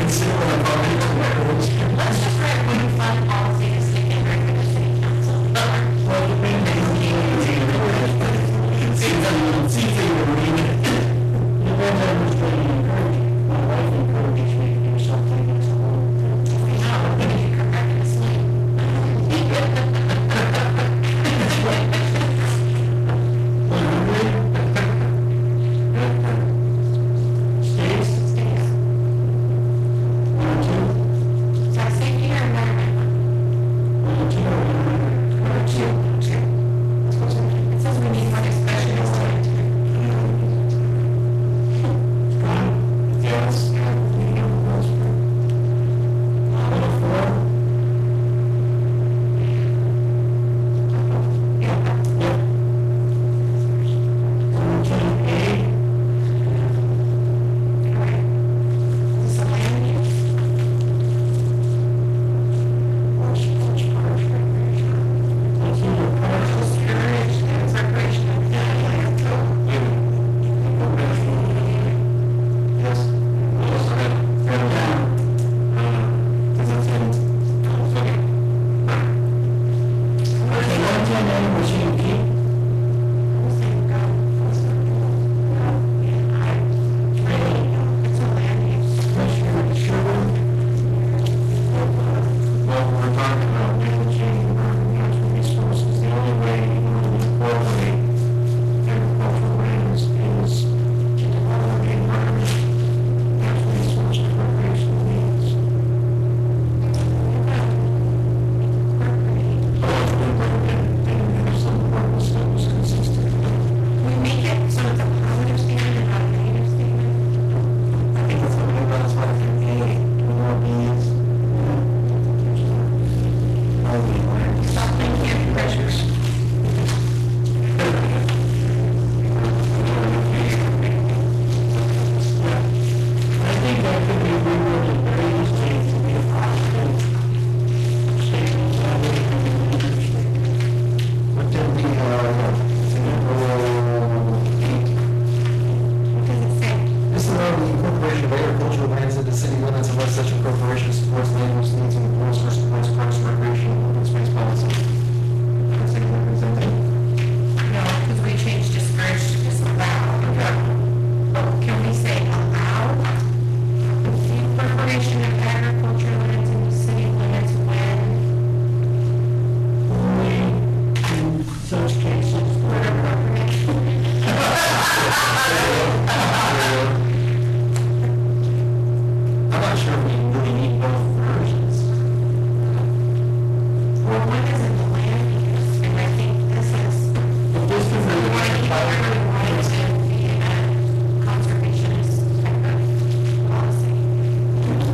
consider what I'm talking about. Let's just write one fun policy to stick in right for the city council. Well, depending on the See if they, see if they would read it. depends on who's trying to encourage you. My wife encourages me to do something that's a little. No, we need to correct this one. One hundred states, Stays. one, two, Is that safety or environment? one, two, one, Two. Two. It says we need more discussion. Yes. one, four. Yep. Fourteen, eight. Is this a land use? What's, what's parks recreation? That's either parks or Storage and separation of the land. Yes. Yes, I have, I have that. Uh, does that sound, okay. Okay, one ten A, we're saying keep. I'm saying go. No, yeah, I, really, no, it's a land use. Commissioner Sherwood. Well, we're talking about managing our natural resources. The only way you can incorporate agricultural lands is to develop the environment, natural resource and recreational needs. And have some purpose that was consistent. We make it so it's a positive statement and not a negative statement. I think that's what we that's what I think A, more B's. Only land. Stop making pressures. I think that could be reworded very easily to be a positive statement, so that way it can be understood. What did we, uh, eight? What does it say? This is allowing the incorporation of agricultural lands into city limits unless such incorporation supports land use needs and the forest or supports parks and recreation and open space policy. That's like representing. No, because we changed discourage to disallow. But can we say allow? The incorporation of agricultural lands into city limits when? Only in such cases What where appropriate? I'm not sure we really need both versions. Well, one is in the land use, and I think this is, if this is we a want to keep everyone wanting to be in a conservationist type of policy.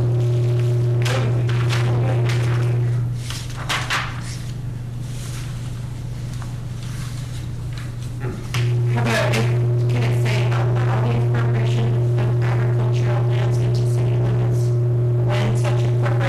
How about, if- can it say allow the incorporation of agricultural lands into city limits when such incorporation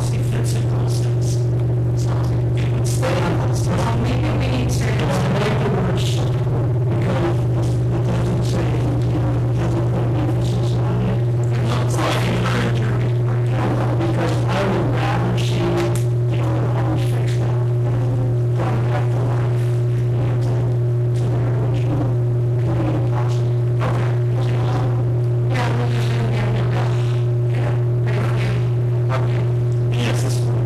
policy fits in those things. So it would stay on those things. Well, maybe we need to, Just make the word support, because it doesn't say, you know, it doesn't put an emphasis on it. So I encourage your report. Because I would rather see the other homes fixed up than brought back to life, you know, to, to their original community possible. yeah, we'll just, yeah, we'll go. Yeah, thank you. Okay. Yes, this one.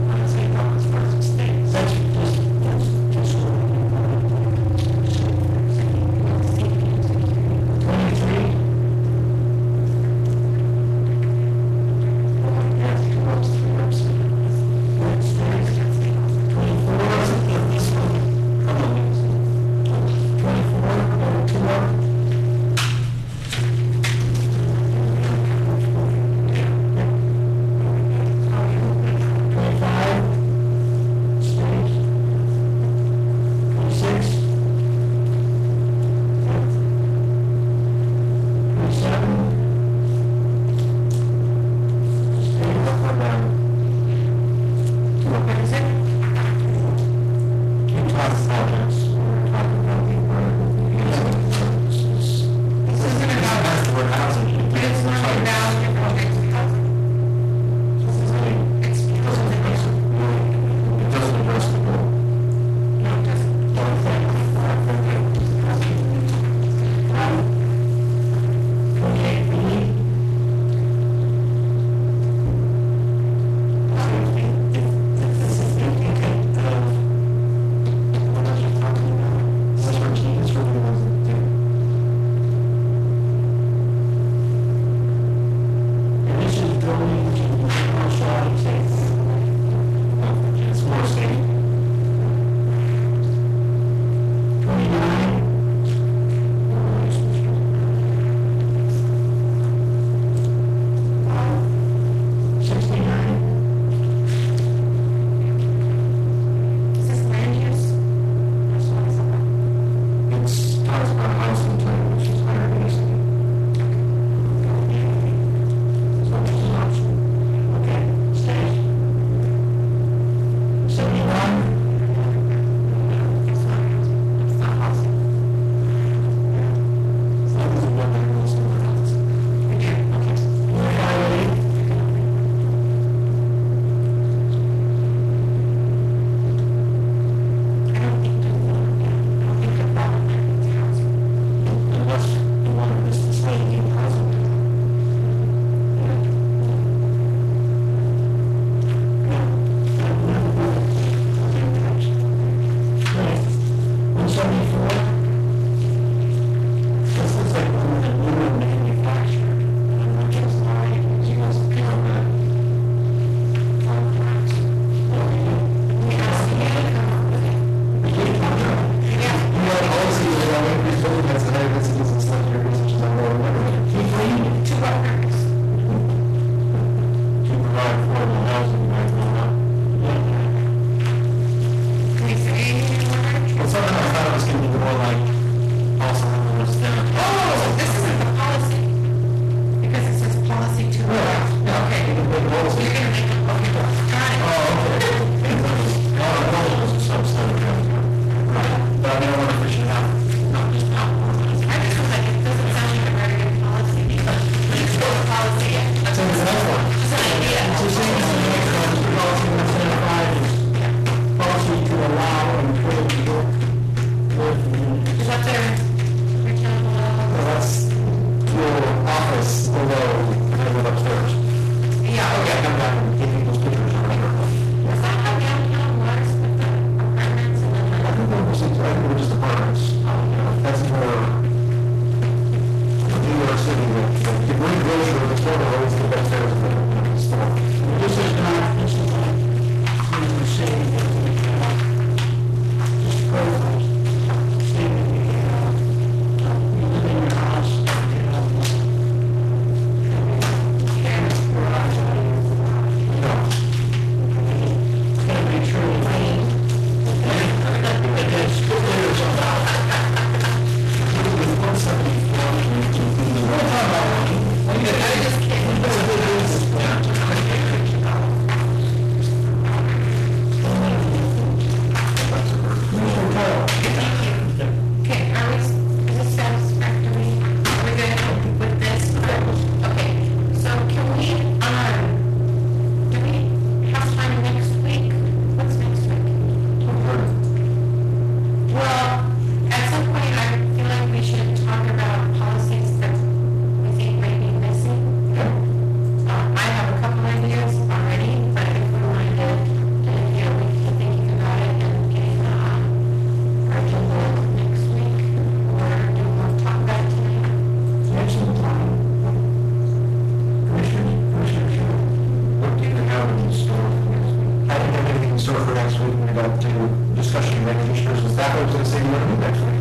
agenda to discussion with commissioners, was that what I was going to say you want to do next week?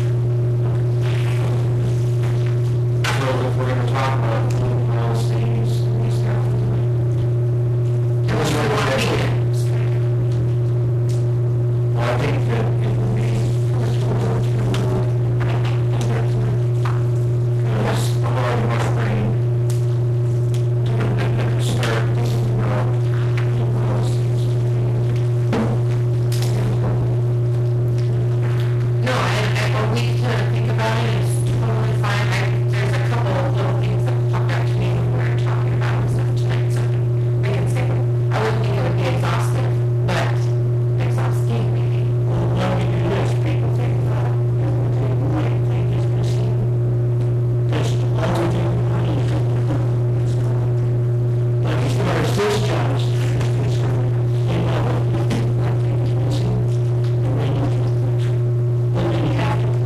So if we're going to talk about food policies, we start. Unless we're going to next week. Well, I think that it will be. Because I'm already much brain. Start thinking about food policies. No, and, and a week to think about it is totally fine. I, there's a couple of little things that popped out to me when we were talking about stuff tonight, so I can say, I wouldn't think it would be exhaustive, but exhausting maybe. Well, let me do this, people think about it, they might think it's missing. Just all we do, I need to. Like as far as this job is concerned, you know, I think it's missing. And we need to, but then you have to.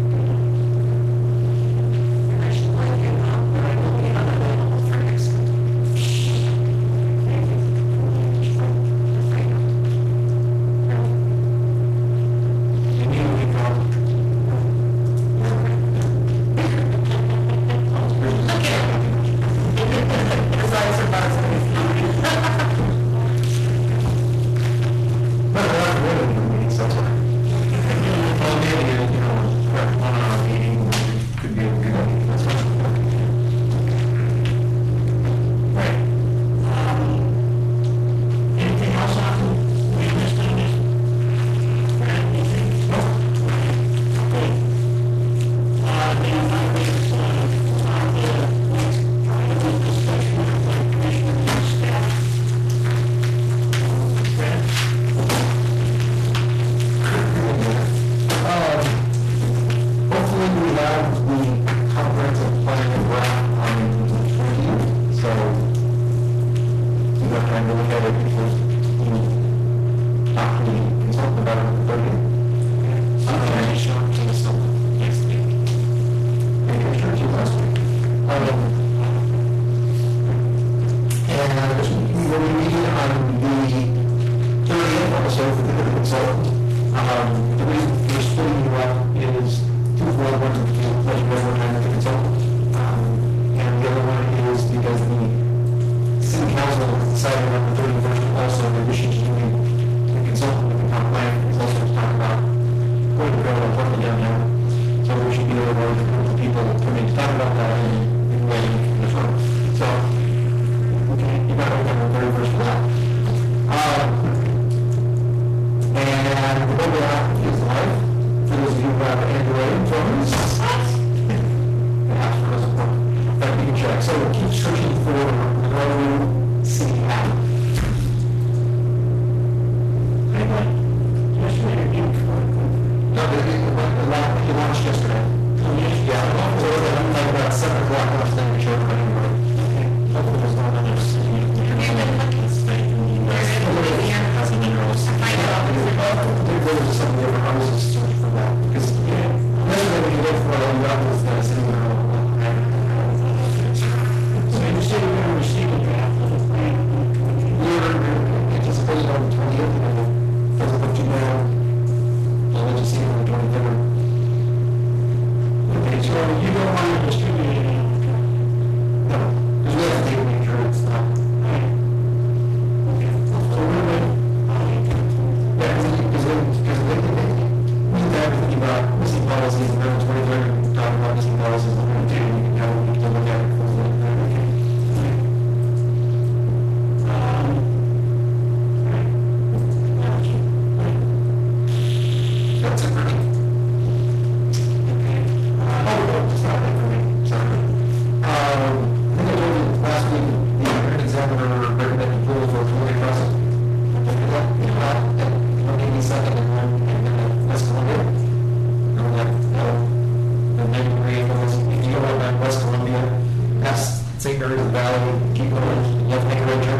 I should let you know, but I will be unavailable for next week. You need to be called. But we're not really in the meetings, that's why. Well, maybe, you know, one-hour meeting could be a good idea, that's why. Right. Um, anything else on, we missed on this? Brad, anything? No. Okay. Uh, then I guess, uh, on the next, private discussion of the commissioner and staff. Brad? Um, hopefully we have the comprehensive plan and draft on review, so you have time to look at it before you talk to the consultant about it on the thirtieth. Okay, I show it to the consultant next week. Maybe I showed you last week. Um, and we will be meeting on the thirtieth also for the consultant. Um, the reason for splitting you up is twofold. One, to let you know one time with the consultant. Um, and the other one is because the city council decided on the thirty-first also, in addition to doing the consultant with the comp plan, is also to talk about going to go and working downtown. So we should be able to work with the people coming to talk about that and, and waiting for the phone. So, okay, you got to look on the thirty-first for that. Um, and the mobile app is live. For those of you who have Android phones, the app's for support that you can check. So keep searching for Road City app. Anybody? Yesterday or day before? No, it, it, it, launched, it launched yesterday. Oh, yes. Yeah, so it was like about seven o'clock last night. Show for Android. Okay. Hopefully there's not another city. Have you been looking? There's a little here, has a minerals. I find out. There was some different houses to search for that because yesterday when you look for it, you got this uh, city mineral. So you said you're going to receive a draft of the plan. We're anticipating on the twentieth, and if it's put you down, I'll let you see it on the twenty-third. Okay, so you don't want to distribute it now? No, because we have to take a picture, it's not. Right. Okay. So we're ready. Yeah, because they, because they, they, we need to have to think about missing policies, and then on the twenty-third, we can talk about missing policies, and then we can have, we can look at it. Okay. Um, right. Gotcha. Right. That's it for me. Okay. Oh, no, it's not that for me, sorry. Um, I think I told you last week, the hearing examiner recommended rules for twenty process. Look at that, you know, at one eighty-second and one, and then at West Columbia. And that, uh, the main grade was, if you go on West Columbia, past Saint Mary's Valley, keep going, you have to make a right turn